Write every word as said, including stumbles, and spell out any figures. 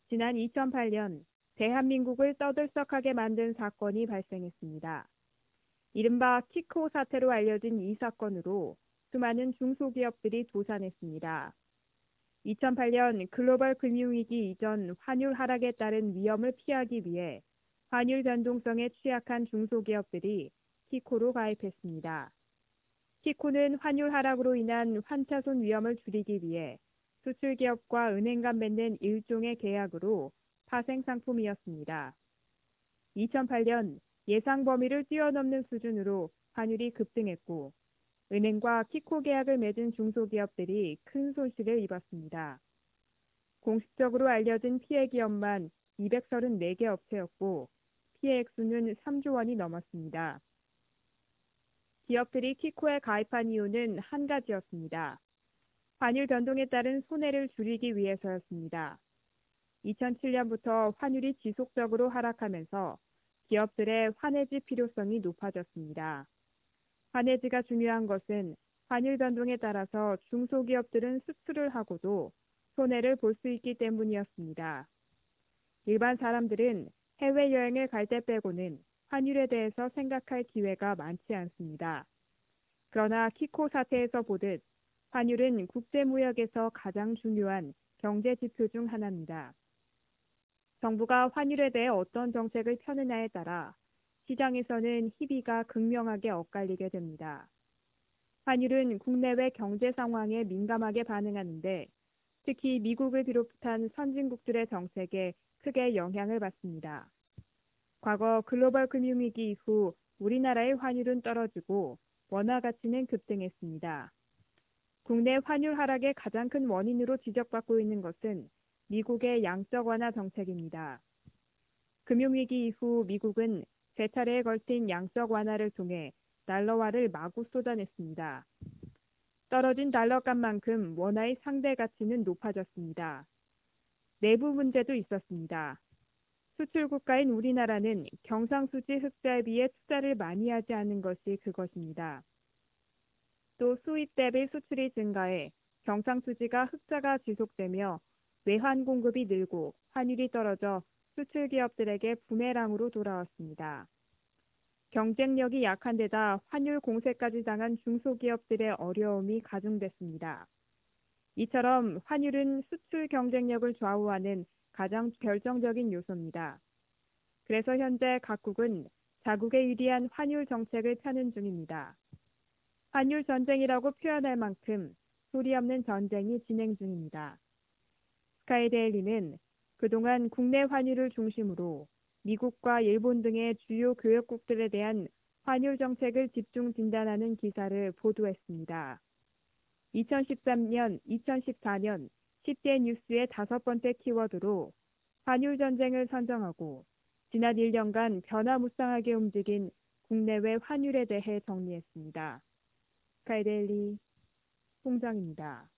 지난 이천팔 년 대한민국을 떠들썩하게 만든 사건이 발생했습니다. 이른바 키코 사태로 알려진 이 사건으로 수많은 중소기업들이 도산했습니다. 이천팔 년 글로벌 금융위기 이전 환율 하락에 따른 위험을 피하기 위해 환율 변동성에 취약한 중소기업들이 키코로 가입했습니다. 키코는 환율 하락으로 인한 환차손 위험을 줄이기 위해 수출기업과 은행 간 맺는 일종의 계약으로 파생 상품이었습니다. 이천팔 년 예상 범위를 뛰어넘는 수준으로 환율이 급등했고 은행과 키코 계약을 맺은 중소기업들이 큰 손실을 입었습니다. 공식적으로 알려진 피해 기업만 이백삼십사 개 업체였고 피해 액수는 삼조 원이 넘었습니다. 기업들이 키코에 가입한 이유는 한 가지였습니다. 환율 변동에 따른 손해를 줄이기 위해서였습니다. 이천칠 년부터 환율이 지속적으로 하락하면서 기업들의 환해지 필요성이 높아졌습니다. 환해지가 중요한 것은 환율 변동에 따라서 중소기업들은 수출을 하고도 손해를 볼 수 있기 때문이었습니다. 일반 사람들은 해외여행을 갈 때 빼고는 환율에 대해서 생각할 기회가 많지 않습니다. 그러나 키코 사태에서 보듯 환율은 국제무역에서 가장 중요한 경제 지표 중 하나입니다. 정부가 환율에 대해 어떤 정책을 펴느냐에 따라 시장에서는 희비가 극명하게 엇갈리게 됩니다. 환율은 국내외 경제 상황에 민감하게 반응하는데 특히 미국을 비롯한 선진국들의 정책에 크게 영향을 받습니다. 과거 글로벌 금융위기 이후 우리나라의 환율은 떨어지고 원화 가치는 급등했습니다. 국내 환율 하락의 가장 큰 원인으로 지적받고 있는 것은 미국의 양적 완화 정책입니다. 금융위기 이후 미국은 세 차례에 걸친 양적 완화를 통해 달러화를 마구 쏟아냈습니다. 떨어진 달러값만큼 원화의 상대 가치는 높아졌습니다. 내부 문제도 있었습니다. 수출 국가인 우리나라는 경상수지 흑자에 투자를 많이 하지 않은 것이 그것입니다. 또 수입 대비 수출이 증가해 경상수지가 흑자가 지속되며 외환 공급이 늘고 환율이 떨어져 수출 기업들에게 부메랑으로 돌아왔습니다. 경쟁력이 약한 데다 환율 공세까지 당한 중소기업들의 어려움이 가중됐습니다. 이처럼 환율은 수출 경쟁력을 좌우하는 가장 결정적인 요소입니다. 그래서 현재 각국은 자국에 유리한 환율 정책을 펴는 중입니다. 환율 전쟁이라고 표현할 만큼 소리 없는 전쟁이 진행 중입니다. 스카이데일리는 그동안 국내 환율을 중심으로 미국과 일본 등의 주요 교역국들에 대한 환율 정책을 집중 진단하는 기사를 보도했습니다. 이천십삼 년, 이천십사 년 십 대 뉴스의 다섯 번째 키워드로 환율 전쟁을 선정하고 지난 일 년간 변화무쌍하게 움직인 국내외 환율에 대해 정리했습니다. 스카이데일리 홍정입니다.